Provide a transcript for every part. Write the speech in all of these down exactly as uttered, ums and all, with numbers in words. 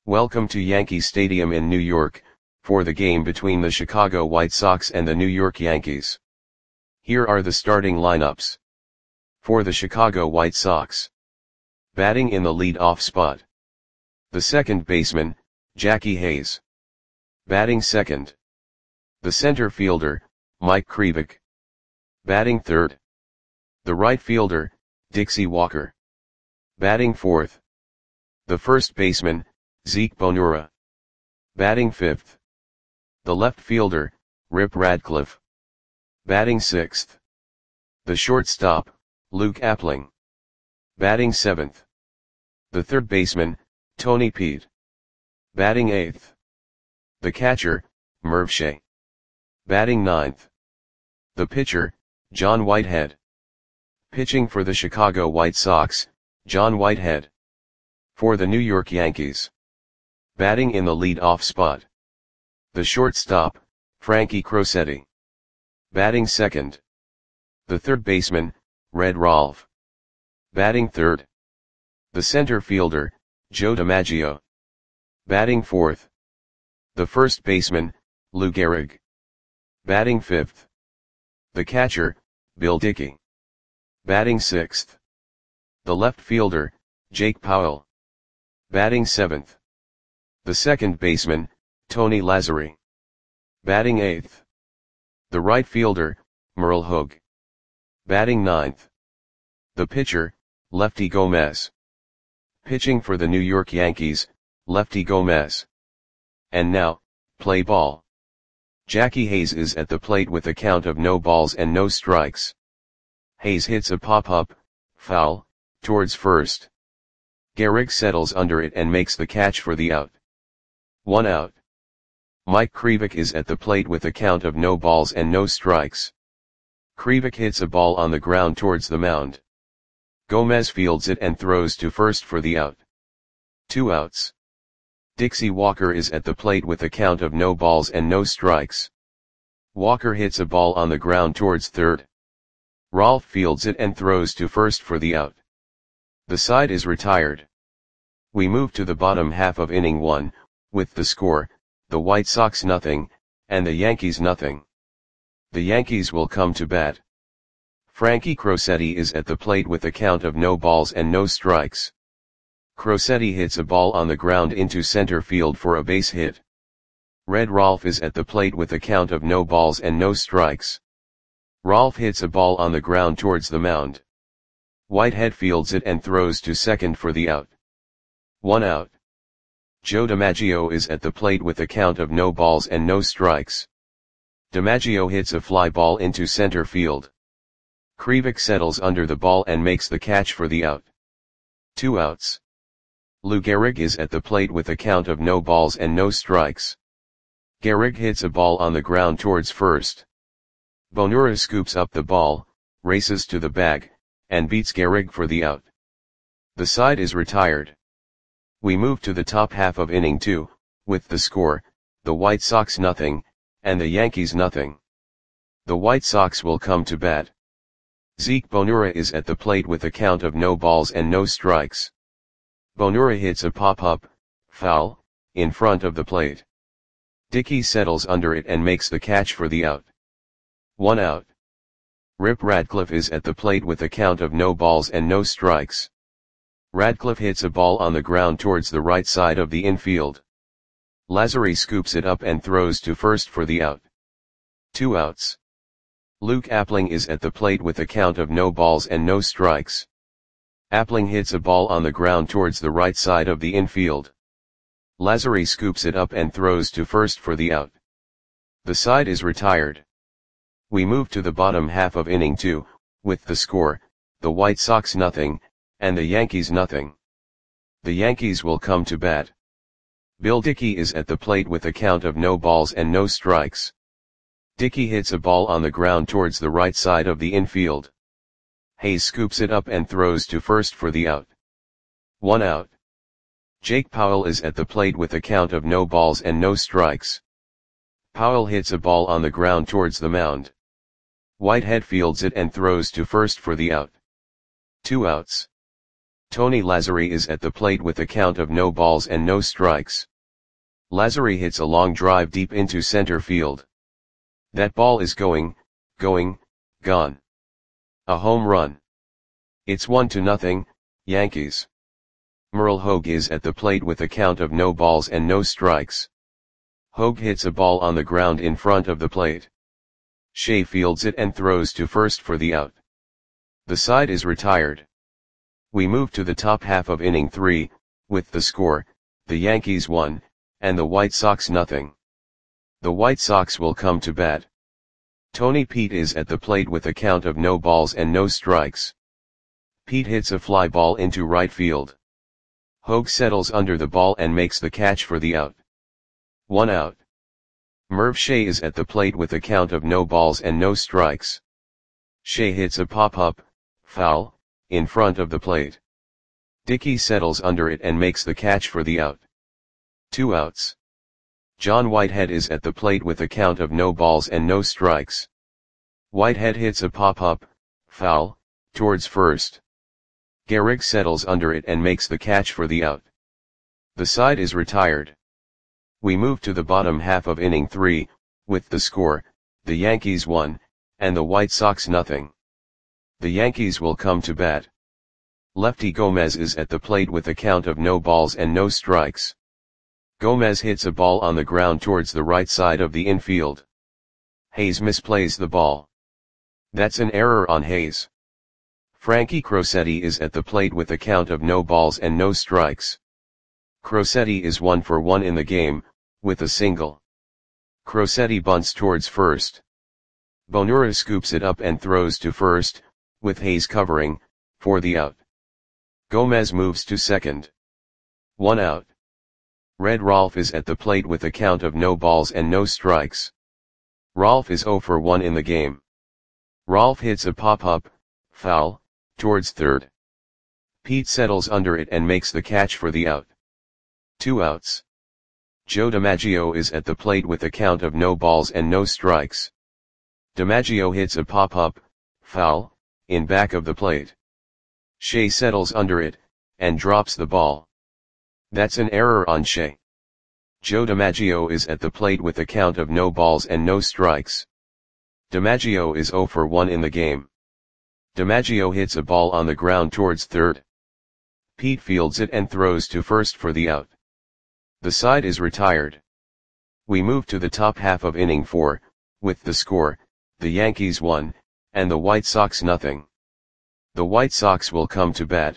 Welcome to Yankee Stadium in New York, for the game between the Chicago White Sox and the New York Yankees. Here are the starting lineups. For the Chicago White Sox. Batting in the lead-off spot. The second baseman, Jackie Hayes. Batting second. The center fielder, Mike Krivik. Batting third. The right fielder, Dixie Walker. Batting fourth. The first baseman, Zeke Bonura. Batting fifth. The left fielder, Rip Radcliffe. Batting sixth. The shortstop, Luke Appling. Batting seventh. The third baseman, Tony Peete. Batting eighth. The catcher, Merv Shea. Batting ninth. The pitcher, John Whitehead. Pitching for the Chicago White Sox, John Whitehead. For the New York Yankees. Batting in the lead-off spot. The shortstop, Frankie Crosetti. Batting second. The third baseman, Red Rolfe. Batting third. The center fielder, Joe DiMaggio. Batting fourth. The first baseman, Lou Gehrig. Batting fifth. The catcher, Bill Dickey. Batting sixth. The left fielder, Jake Powell. Batting seventh. The second baseman, Tony Lazzeri. Batting eighth. The right fielder, Merle Hogue. Batting ninth. The pitcher, Lefty Gomez. Pitching for the New York Yankees, Lefty Gomez. And now, play ball. Jackie Hayes is at the plate with a count of no balls and no strikes. Hayes hits a pop-up, foul, towards first. Gehrig settles under it and makes the catch for the out. One out. Mike Krivik is at the plate with a count of no balls and no strikes. Krivik hits a ball on the ground towards the mound. Gomez fields it and throws to first for the out. Two outs. Dixie Walker is at the plate with a count of no balls and no strikes. Walker hits a ball on the ground towards third. Rolfe fields it and throws to first for the out. The side is retired. We move to the bottom half of inning one, with the score, the White Sox nothing, and the Yankees nothing. The Yankees will come to bat. Frankie Crosetti is at the plate with a count of no balls and no strikes. Crosetti hits a ball on the ground into center field for a base hit. Red Rolfe is at the plate with a count of no balls and no strikes. Rolfe hits a ball on the ground towards the mound. Whitehead fields it and throws to second for the out. One out. Joe DiMaggio is at the plate with a count of no balls and no strikes. DiMaggio hits a fly ball into center field. Krivik settles under the ball and makes the catch for the out. Two outs. Lou Gehrig is at the plate with a count of no balls and no strikes. Gehrig hits a ball on the ground towards first. Bonura scoops up the ball, races to the bag, and beats Gehrig for the out. The side is retired. We move to the top half of inning two, with the score, the White Sox nothing, and the Yankees nothing. The White Sox will come to bat. Zeke Bonura is at the plate with a count of no balls and no strikes. Bonura hits a pop-up, foul, in front of the plate. Dickey settles under it and makes the catch for the out. One out. Rip Radcliffe is at the plate with a count of no balls and no strikes. Radcliffe hits a ball on the ground towards the right side of the infield. Lazzeri scoops it up and throws to first for the out. Two outs. Luke Appling is at the plate with a count of no balls and no strikes. Appling hits a ball on the ground towards the right side of the infield. Lazzeri scoops it up and throws to first for the out. The side is retired. We move to the bottom half of inning two, with the score, the White Sox nothing, and the Yankees nothing. The Yankees will come to bat. Bill Dickey is at the plate with a count of no balls and no strikes. Dickey hits a ball on the ground towards the right side of the infield. Hayes scoops it up and throws to first for the out. One out. Jake Powell is at the plate with a count of no balls and no strikes. Powell hits a ball on the ground towards the mound. Whitehead fields it and throws to first for the out. Two outs. Tony Lazzari is at the plate with a count of no balls and no strikes. Lazzari hits a long drive deep into center field. That ball is going, going, gone. A home run. It's one to nothing, Yankees. Merle Hogue is at the plate with a count of no balls and no strikes. Hogue hits a ball on the ground in front of the plate. Shea fields it and throws to first for the out. The side is retired. We move to the top half of inning three, with the score, the Yankees one, and the White Sox nothing. The White Sox will come to bat. Tony Pete is at the plate with a count of no balls and no strikes. Pete hits a fly ball into right field. Hogue settles under the ball and makes the catch for the out. One out. Merv Shea is at the plate with a count of no balls and no strikes. Shea hits a pop-up, foul, in front of the plate. Dickey settles under it and makes the catch for the out. Two outs. John Whitehead is at the plate with a count of no balls and no strikes. Whitehead hits a pop-up, foul, towards first. Gehrig settles under it and makes the catch for the out. The side is retired. We move to the bottom half of inning three, with the score, the Yankees one, and the White Sox nothing. The Yankees will come to bat. Lefty Gomez is at the plate with a count of no balls and no strikes. Gomez hits a ball on the ground towards the right side of the infield. Hayes misplays the ball. That's an error on Hayes. Frankie Crosetti is at the plate with a count of no balls and no strikes. Crosetti is one for one in the game, with a single. Crosetti bunts towards first. Bonura scoops it up and throws to first, with Hayes covering, for the out. Gomez moves to second. One out. Red Rolfe is at the plate with a count of no balls and no strikes. Rolfe is zero for one in the game. Rolfe hits a pop-up, foul, towards third. Pete settles under it and makes the catch for the out. Two outs. Joe DiMaggio is at the plate with a count of no balls and no strikes. DiMaggio hits a pop-up, foul, in back of the plate. Shea settles under it, and drops the ball. That's an error on Shea. Joe DiMaggio is at the plate with a count of no balls and no strikes. DiMaggio is zero for one in the game. DiMaggio hits a ball on the ground towards third. Pete fields it and throws to first for the out. The side is retired. We move to the top half of inning four, with the score, the Yankees one, and the White Sox nothing. The White Sox will come to bat.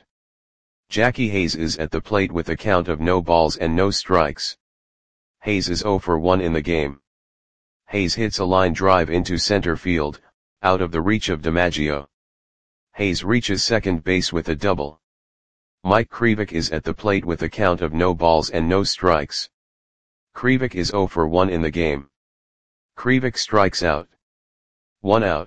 Jackie Hayes is at the plate with a count of no balls and no strikes. Hayes is zero for one in the game. Hayes hits a line drive into center field, out of the reach of DiMaggio. Hayes reaches second base with a double. Mike Krivik is at the plate with a count of no balls and no strikes. Krivik is zero for one in the game. Krivik strikes out. One out.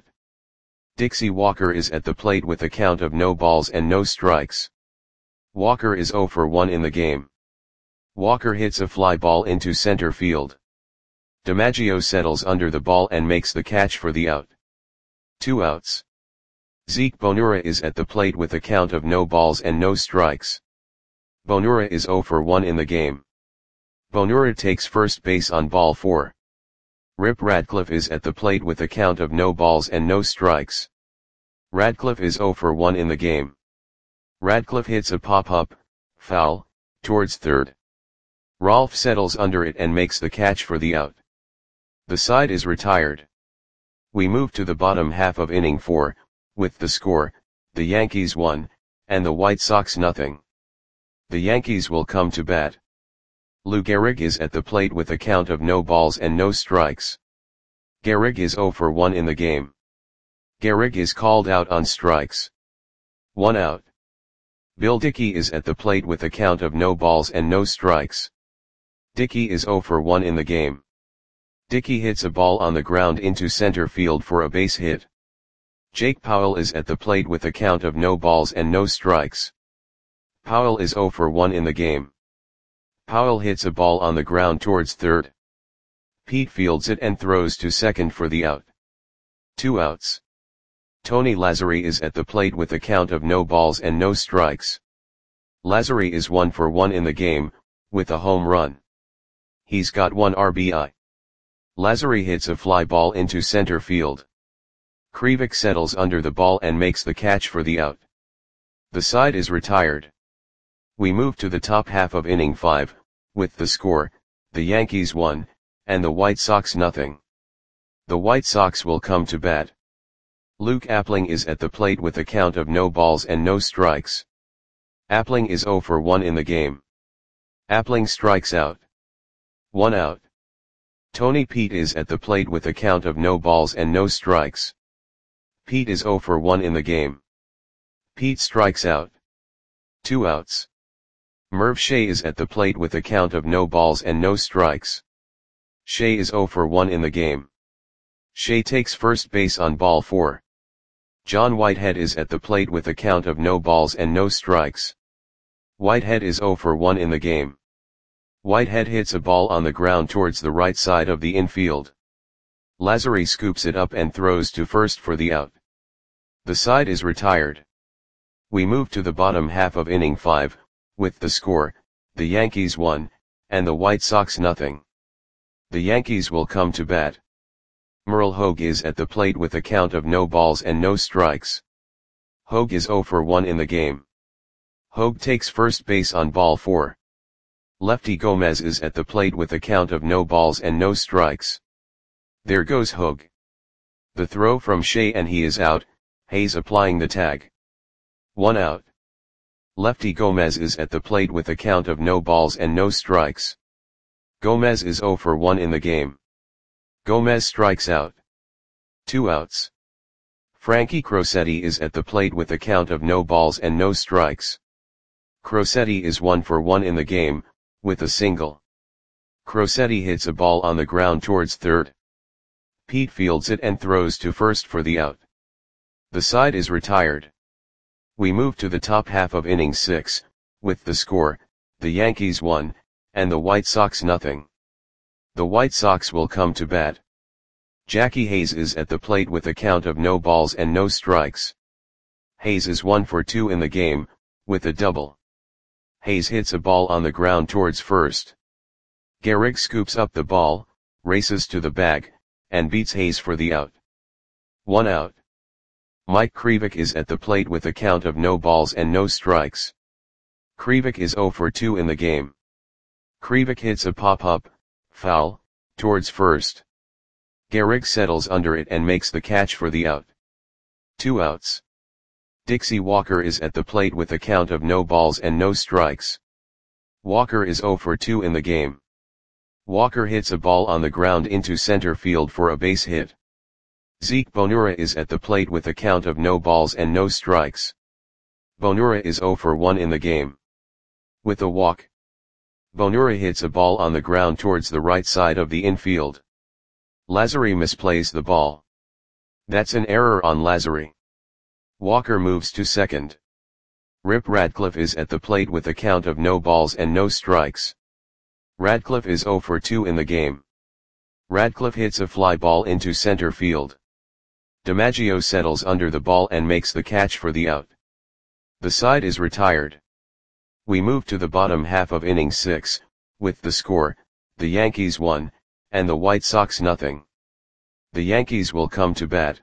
Dixie Walker is at the plate with a count of no balls and no strikes. Walker is zero for one in the game. Walker hits a fly ball into center field. DiMaggio settles under the ball and makes the catch for the out. Two outs. Zeke Bonura is at the plate with a count of no balls and no strikes. Bonura is zero for one in the game. Bonura takes first base on ball four. Rip Radcliffe is at the plate with a count of no balls and no strikes. Radcliffe is zero for one in the game. Radcliffe hits a pop-up, foul, towards third. Rolfe settles under it and makes the catch for the out. The side is retired. We move to the bottom half of inning four, with the score, the Yankees one, and the White Sox nothing. The Yankees will come to bat. Lou Gehrig is at the plate with a count of no balls and no strikes. Gehrig is zero for one in the game. Gehrig is called out on strikes. One out. Bill Dickey is at the plate with a count of no balls and no strikes. Dickey is zero for one in the game. Dickey hits a ball on the ground into center field for a base hit. Jake Powell is at the plate with a count of no balls and no strikes. Powell is zero for one in the game. Powell hits a ball on the ground towards third. Pete fields it and throws to second for the out. Two outs. Tony Lazzari is at the plate with a count of no balls and no strikes. Lazary is one for one in the game, with a home run. He's got one R B I. Lazary hits a fly ball into center field. Krivik settles under the ball and makes the catch for the out. The side is retired. We move to the top half of inning five, with the score, the Yankees one, and the White Sox nothing. The White Sox will come to bat. Luke Appling is at the plate with a count of no balls and no strikes. Appling is zero for one in the game. Appling strikes out. One out. Tony Pete is at the plate with a count of no balls and no strikes. Pete is zero for one in the game. Pete strikes out. Two outs. Merv Shea is at the plate with a count of no balls and no strikes. Shea is zero for one in the game. Shea takes first base on ball four. John Whitehead is at the plate with a count of no balls and no strikes. Whitehead is zero for one in the game. Whitehead hits a ball on the ground towards the right side of the infield. Lazary scoops it up and throws to first for the out. The side is retired. We move to the bottom half of inning five, with the score, the Yankees one, and the White Sox nothing. The Yankees will come to bat. Merle Hogue is at the plate with a count of no balls and no strikes. Hogue is zero for one in the game. Hogue takes first base on ball four. Lefty Gomez is at the plate with a count of no balls and no strikes. There goes Hogue. The throw from Shea and he is out, Hayes applying the tag. One out. Lefty Gomez is at the plate with a count of no balls and no strikes. Gomez is zero for one in the game. Gomez strikes out. Two outs. Frankie Crosetti is at the plate with a count of no balls and no strikes. Crosetti is one for one in the game, with a single. Crosetti hits a ball on the ground towards third. Pete fields it and throws to first for the out. The side is retired. We move to the top half of inning six, with the score, the Yankees one, and the White Sox nothing. The White Sox will come to bat. Jackie Hayes is at the plate with a count of no balls and no strikes. Hayes is one for two in the game, with a double. Hayes hits a ball on the ground towards first. Gehrig scoops up the ball, races to the bag, and beats Hayes for the out. One out. Mike Krivik is at the plate with a count of no balls and no strikes. Krivik is zero for two in the game. Krivik hits a pop-up, foul, towards first. Gehrig settles under it and makes the catch for the out. Two outs. Dixie Walker is at the plate with a count of no balls and no strikes. Walker is zero for two in the game. Walker hits a ball on the ground into center field for a base hit. Zeke Bonura is at the plate with a count of no balls and no strikes. Bonura is zero for one in the game. With a walk. Bonura hits a ball on the ground towards the right side of the infield. Lazary misplays the ball. That's an error on Lazary. Walker moves to second. Rip Radcliffe is at the plate with a count of no balls and no strikes. Radcliffe is zero for two in the game. Radcliffe hits a fly ball into center field. DiMaggio settles under the ball and makes the catch for the out. The side is retired. We move to the bottom half of inning six, with the score, the Yankees one, and the White Sox nothing. The Yankees will come to bat.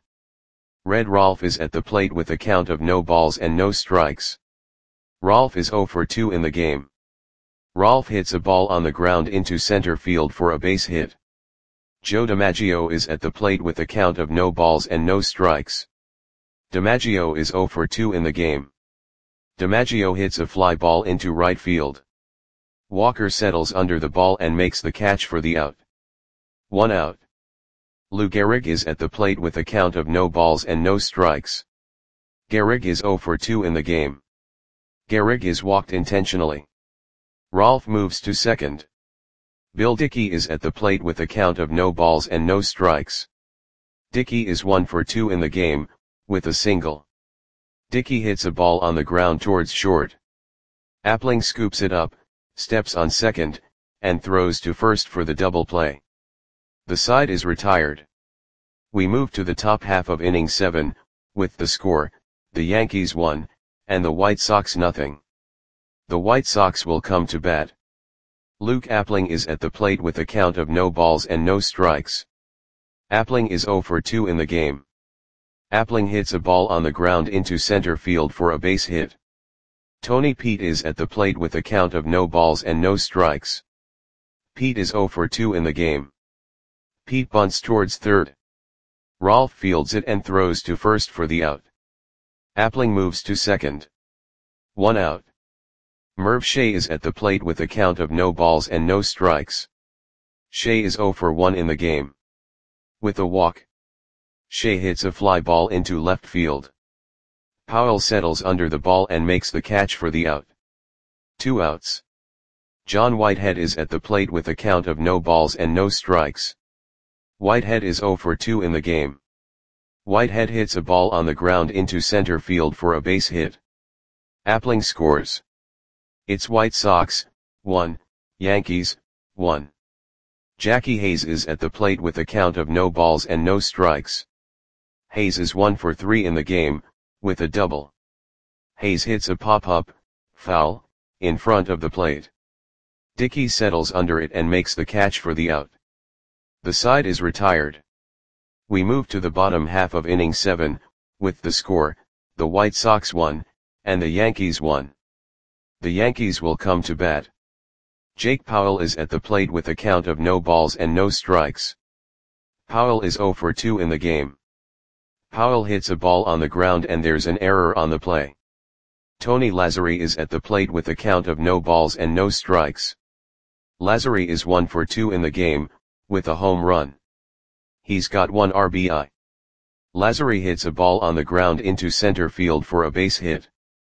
Red Rolfe is at the plate with a count of no balls and no strikes. Rolfe is zero for two in the game. Rolfe hits a ball on the ground into center field for a base hit. Joe DiMaggio is at the plate with a count of no balls and no strikes. DiMaggio is zero for two in the game. DiMaggio hits a fly ball into right field. Walker settles under the ball and makes the catch for the out. One out. Lou Gehrig is at the plate with a count of no balls and no strikes. Gehrig is zero for two in the game. Gehrig is walked intentionally. Rolfe moves to second. Bill Dickey is at the plate with a count of no balls and no strikes. Dickey is one for two in the game, with a single. Dickey hits a ball on the ground towards short. Appling scoops it up, steps on second, and throws to first for the double play. The side is retired. We move to the top half of inning seven, with the score, the Yankees one, and the White Sox nothing. The White Sox will come to bat. Luke Appling is at the plate with a count of no balls and no strikes. Appling is zero for two in the game. Appling hits a ball on the ground into center field for a base hit. Tony Pete is at the plate with a count of no balls and no strikes. Pete is zero for two in the game. Pete bunts towards third. Rolf fields it and throws to first for the out. Appling moves to second. One out. Merv Shea is at the plate with a count of no balls and no strikes. Shea is zero for one in the game. With a walk, Shea hits a fly ball into left field. Powell settles under the ball and makes the catch for the out. Two outs. John Whitehead is at the plate with a count of no balls and no strikes. Whitehead is zero for two in the game. Whitehead hits a ball on the ground into center field for a base hit. Appling scores. It's White Sox, one, Yankees, one. Jackie Hayes is at the plate with a count of no balls and no strikes. Hayes is one for three in the game, with a double. Hayes hits a pop-up, foul, in front of the plate. Dickey settles under it and makes the catch for the out. The side is retired. We move to the bottom half of inning seven, with the score, the White Sox won, and the Yankees won. The Yankees will come to bat. Jake Powell is at the plate with a count of no balls and no strikes. Powell is zero for two in the game. Powell hits a ball on the ground and there's an error on the play. Tony Lazzeri is at the plate with a count of no balls and no strikes. Lazzeri is one for two in the game, with a home run. He's got one R B I. Lazzeri hits a ball on the ground into center field for a base hit.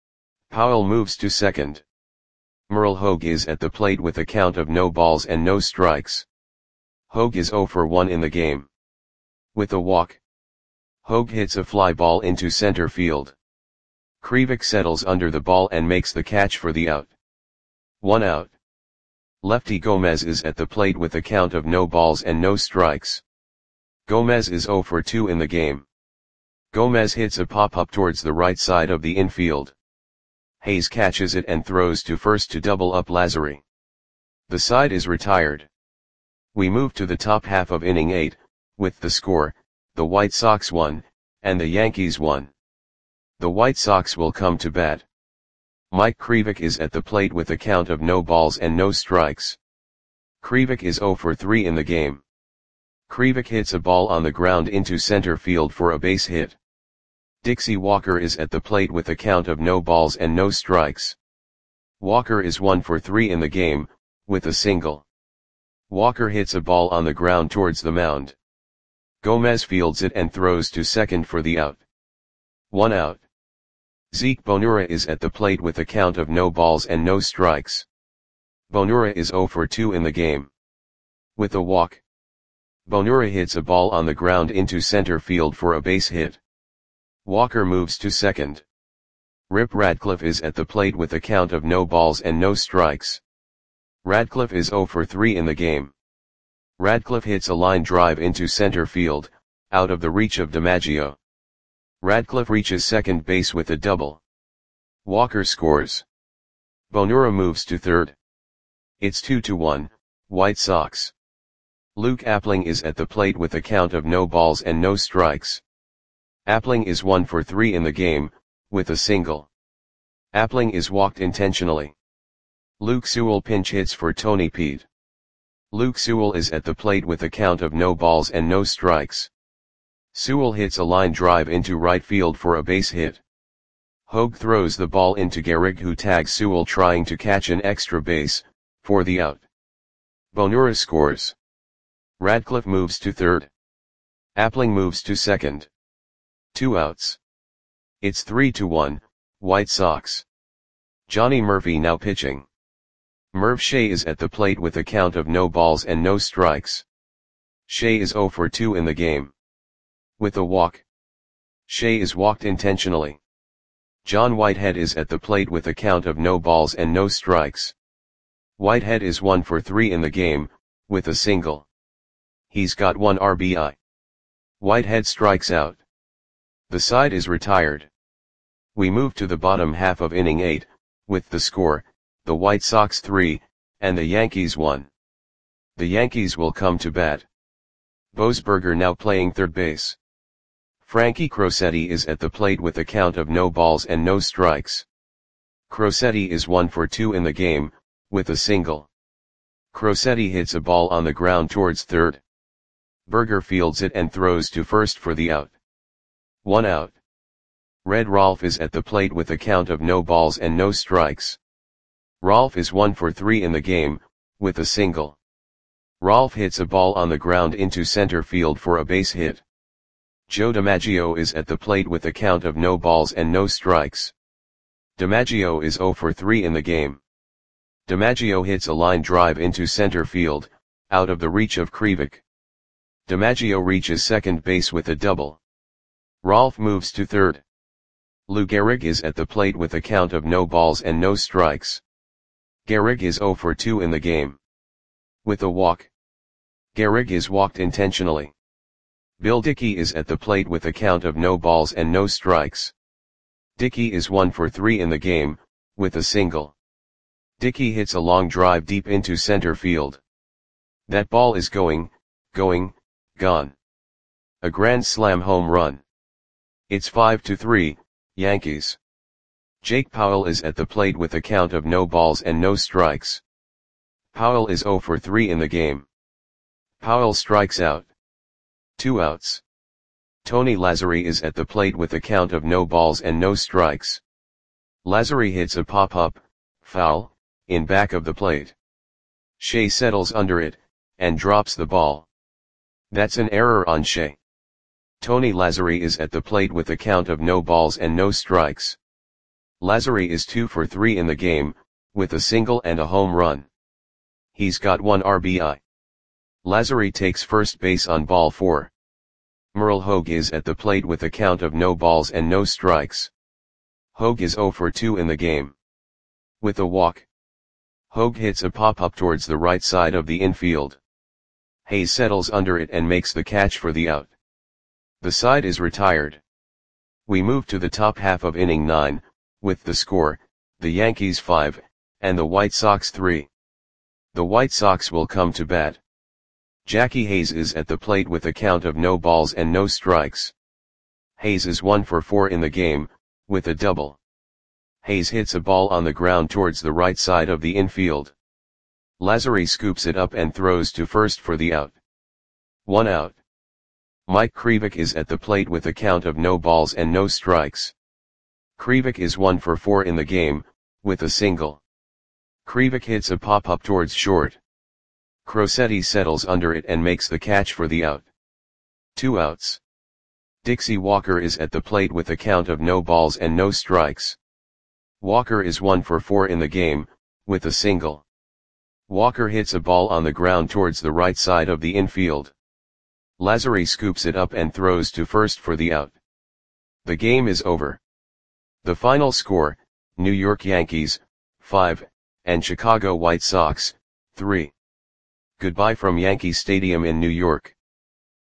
Powell moves to second. Merle Hogue is at the plate with a count of no balls and no strikes. Hogue is zero for one in the game. With a walk, Hogue hits a fly ball into center field. Krivik settles under the ball and makes the catch for the out. One out. Lefty Gomez is at the plate with a count of no balls and no strikes. Gomez is zero for two in the game. Gomez hits a pop-up towards the right side of the infield. Hayes catches it and throws to first to double up Lazzeri. The side is retired. We move to the top half of inning eight, with the score, the White Sox won, and the Yankees won. The White Sox will come to bat. Mike Krivik is at the plate with a count of no balls and no strikes. Krivik is zero for three in the game. Krivik hits a ball on the ground into center field for a base hit. Dixie Walker is at the plate with a count of no balls and no strikes. Walker is one for three in the game, with a single. Walker hits a ball on the ground towards the mound. Gomez fields it and throws to second for the out. One out. Zeke Bonura is at the plate with a count of no balls and no strikes. Bonura is zero for two in the game. With a walk, Bonura hits a ball on the ground into center field for a base hit. Walker moves to second. Rip Radcliffe is at the plate with a count of no balls and no strikes. Radcliffe is zero for three in the game. Radcliffe hits a line drive into center field, out of the reach of DiMaggio. Radcliffe reaches second base with a double. Walker scores. Bonura moves to third. It's two to one, White Sox. Luke Appling is at the plate with a count of no balls and no strikes. Appling is one for three in the game, with a single. Appling is walked intentionally. Luke Sewell pinch hits for Tony Pete. Luke Sewell is at the plate with a count of no balls and no strikes. Sewell hits a line drive into right field for a base hit. Hogue throws the ball into Gehrig, who tags Sewell trying to catch an extra base, for the out. Bonura scores. Radcliffe moves to third. Appling moves to second. Two outs. It's three to one, White Sox. Johnny Murphy now pitching. Merv Shea is at the plate with a count of no balls and no strikes. Shea is zero for two in the game. With a walk, Shea is walked intentionally. John Whitehead is at the plate with a count of no balls and no strikes. Whitehead is one for three in the game, with a single. He's got one R B I. Whitehead strikes out. The side is retired. We move to the bottom half of inning eight, with the score, the White Sox three, and the Yankees one. The Yankees will come to bat. Boesberger now playing third base. Frankie Crosetti is at the plate with a count of no balls and no strikes. Crosetti is one for two in the game, with a single. Crosetti hits a ball on the ground towards third. Berger fields it and throws to first for the out. One out. Red Rolf is at the plate with a count of no balls and no strikes. Rolf is one for three in the game, with a single. Rolf hits a ball on the ground into center field for a base hit. Joe DiMaggio is at the plate with a count of no balls and no strikes. DiMaggio is zero for three in the game. DiMaggio hits a line drive into center field, out of the reach of Krivik. DiMaggio reaches second base with a double. Rolf moves to third. Lou Gehrig is at the plate with a count of no balls and no strikes. Gehrig is zero for two in the game. With a walk. Gehrig is walked intentionally. Bill Dickey is at the plate with a count of no balls and no strikes. Dickey is one for three in the game, with a single. Dickey hits a long drive deep into center field. That ball is going, going, gone. A grand slam home run. It's five to three, Yankees. Jake Powell is at the plate with a count of no balls and no strikes. Powell is zero for three in the game. Powell strikes out. Two outs. Tony Lazzeri is at the plate with a count of no balls and no strikes. Lazzeri hits a pop-up, foul, in back of the plate. Shea settles under it, and drops the ball. That's an error on Shea. Tony Lazzeri is at the plate with a count of no balls and no strikes. Lazzeri is two for three in the game, with a single and a home run. He's got one R B I. Lazzeri takes first base on ball four. Merle Hogue is at the plate with a count of no balls and no strikes. Hogue is zero for two in the game. With a walk. Hogue hits a pop-up towards the right side of the infield. Hayes settles under it and makes the catch for the out. The side is retired. We move to the top half of inning nine, with the score, the Yankees five, and the White Sox three. The White Sox will come to bat. Jackie Hayes is at the plate with a count of no balls and no strikes. Hayes is one for four in the game, with a double. Hayes hits a ball on the ground towards the right side of the infield. Lazzeri scoops it up and throws to first for the out. One out. Mike Krivik is at the plate with a count of no balls and no strikes. Krivik is one for four in the game, with a single. Krivik hits a pop-up towards short. Crosetti settles under it and makes the catch for the out. Two outs. Dixie Walker is at the plate with a count of no balls and no strikes. Walker is one for four in the game, with a single. Walker hits a ball on the ground towards the right side of the infield. Lazzeri scoops it up and throws to first for the out. The game is over. The final score, New York Yankees, five, and Chicago White Sox, three. Goodbye from Yankee Stadium in New York.